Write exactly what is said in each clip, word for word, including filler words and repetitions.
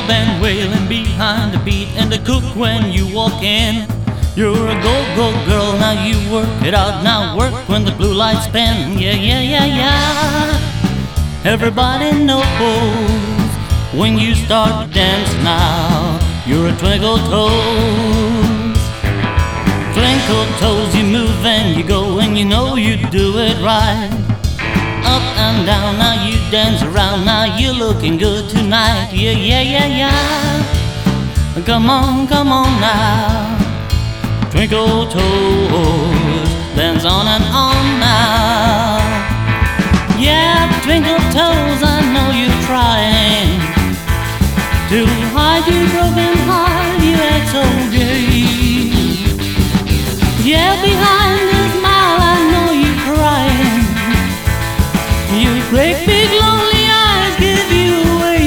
band wailing behind the beat, and the cook when you walk in. You're a go-go girl, now you work it out. Now work when the blue lights spin. Yeah, yeah, yeah, yeah. Everybody knows when you start to dance now, you're a twinkle toes. Twinkle toes, you move and you go, and you know you do it right. Up and down, now you dance around, now you're looking good tonight. Yeah, yeah, yeah, yeah. Come on, come on now. Twinkle toes, dance on and on now. Yeah, twinkle toes, I know you're trying to hide your broken heart, you act so gay. Yeah, behind the smile, I know you're crying. Your great big lonely eyes give you away.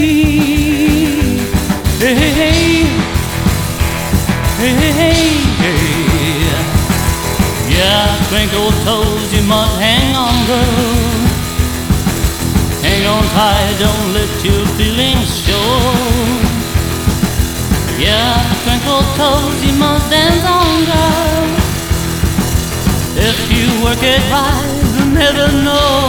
Hey, hey, hey, hey, hey, hey, hey. Yeah, twinkle toes, you must hang on, girl. Hang on tight, don't let your feelings show. Yeah, twinkle toes, you must dance on, girl. If you work it right, you'll never know.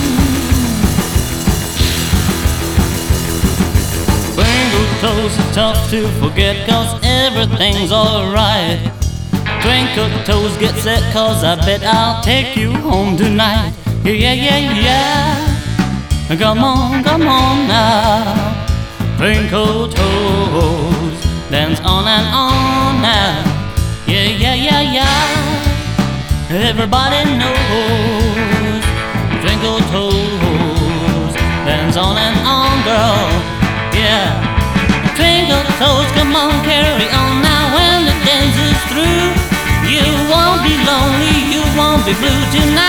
Twinkle toes is tough to forget, cause everything's alright. Twinkle toes, get set, cause I bet I'll take you home tonight. Yeah, yeah, yeah, yeah. Come on, come on now. Twinkle toes, dance on and on now. Yeah, yeah, yeah, yeah. Everybody knows. Twinkle toes, dance on and on, girl. Yeah. Twinkle toes, come on, carry on now. When the dance is through, you won't be lonely, you won't be blue tonight.